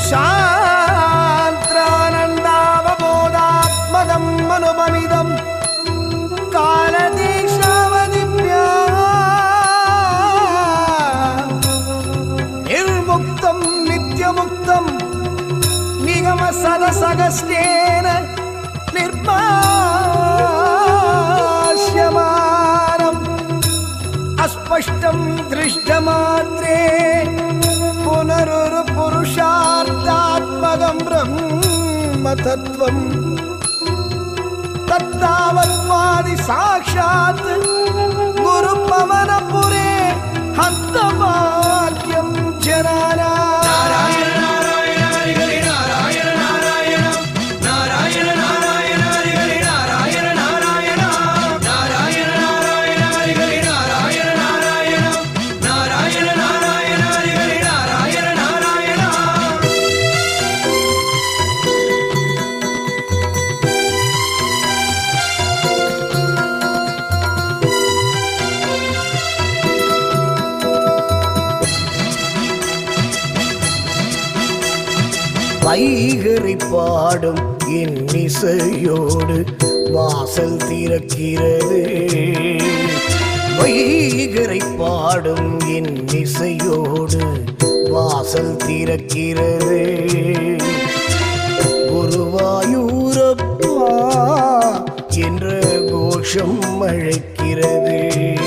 சாந்திரானந்தாவபோதாத்மகம் மனுபமிதம் காலதேசாவதிவ்யா நிர்முக்தம் நித்யமுக்தம் நிகம சதசகஸ்தேன நிர்மாஷ்யமானம் அஸ்பஷ்டம் திருஷ்டமாத்ரே புனருரு புருஷார்த்தாத்மகம் பிரம்ம தத்துவம் தத்தாவத்வாதி சாக்ஷாத் குரு பவனபுரே ஹந்தவாக்யம் ஜனானா வைகரை பாடும் இன்னிசையோடு வாசல் திறக்கிறது. வைகரை பாடும் இன்னிசையோடு வாசல் திறக்கிறது. குருவாயூரப்பா என்ற கோஷம் அழைக்கிறது.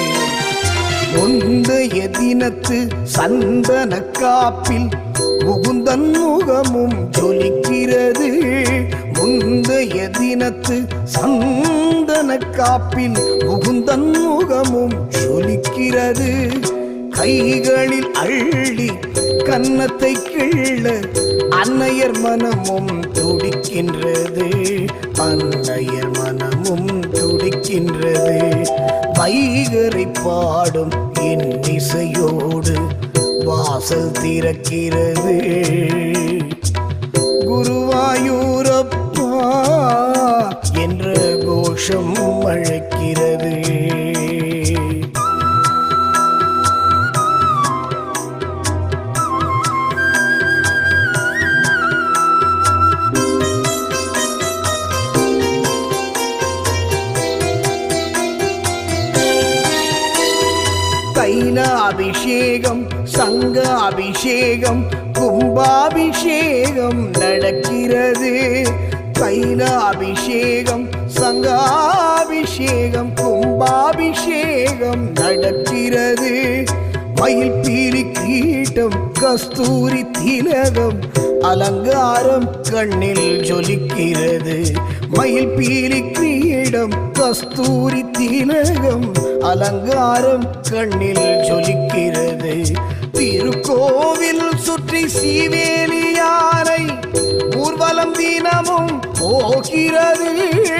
முந்தைய தினத்து சந்தன காப்பில் முகுந்தன் முகமும் ஜொலிக்கிறது. முந்தைய தினத்து சந்தன காப்பில் முகுந்தன் முகமும் ஜொலிக்கிறது. கைகளில் அள்ளி கன்னத்தை கிள்ள அன்னையர் மனமும் துடிக்கின்றது. அன்னையர் மனமும் துடிக்கின்றது. வைகரை பாடும் இன்னிசையோடு வாசல் திறக்கிறது. குருவாயூரப்பா என்ற கோஷம் அழைக்கிறது. தைலாபிஷேகம் சங்காபிஷேகம் கும்பாபிஷேகம் நடக்கிறது. தைலாபிஷேகம் சங்காபிஷேகம் கும்பாபிஷேகம் நடக்கிறது. மயில் பீலி கீட்டம் கஸ்தூரி திலகம் அலங்காரம் கண்ணில் ஜொலிக்கிறது. மயில் பீலி கிரீடம் கஸ்தூரி திலகம் அலங்காரம் கண்ணில் ஜொலிக்கிறது. திருக்கோவில் சுற்றி சீவேலி யானை ஊர்வலம் தினமும் போகிறது.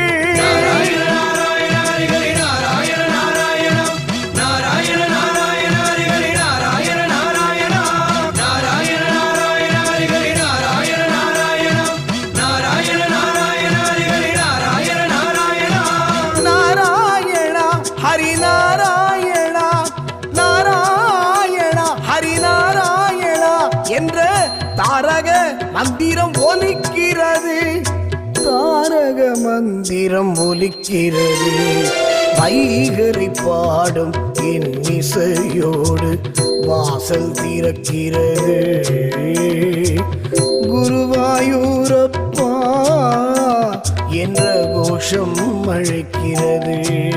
என்ற தாரக மந்திரம் ஒலிக்கிறது. தாரக மந்திரம் ஒலிக்கிறது. வைகரை பாடும் இன்னிசையோடு வாசல் திறக்கிறது. குருவாயூரப்பா என்ற கோஷம் அழைக்கிறது.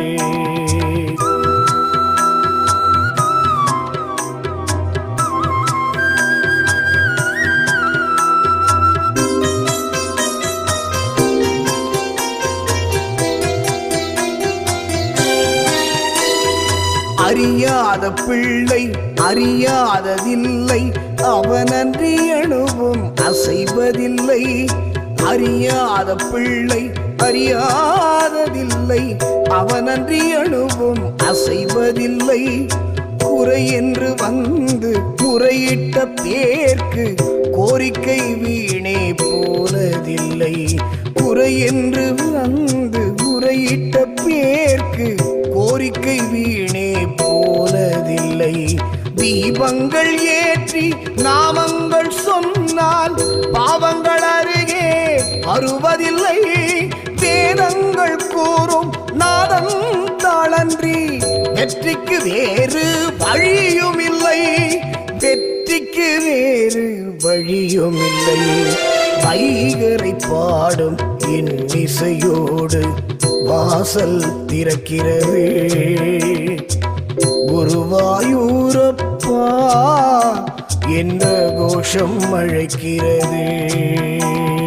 அறியாத பிள்ளை அறியாததில்லை, அவனன்றி அணுவும் அசைவதில்லை. அறியாத பிள்ளை அறியாததில்லை, அவனன்றி அணுவும் அசைவதில்லை. குறை என்று வந்து முறையிட்ட பேர்க்கு கோரிக்கை வீணே போனதில்லை. குறை என்று வந்து முறையிட்ட பேர்க்கு கோரிக்கை வீணே போனதில்லை. தீபங்கள் ஏற்றி நாமங்கள் சொன்னால் பாவங்கள் அருகே வருவதில்லை. வேதங்கள் கூறும் நாதம் தாளன்றி வெற்றிக்கு வேறு வழியும் இல்லை. வெற்றிக்கு வேறு வழியும் இல்லை. வைகரை பாடும் என் இசையோடு வாசல் திறக்கிறது. குருவாயூரப்பா என்ற கோஷம் அழைக்கிறது.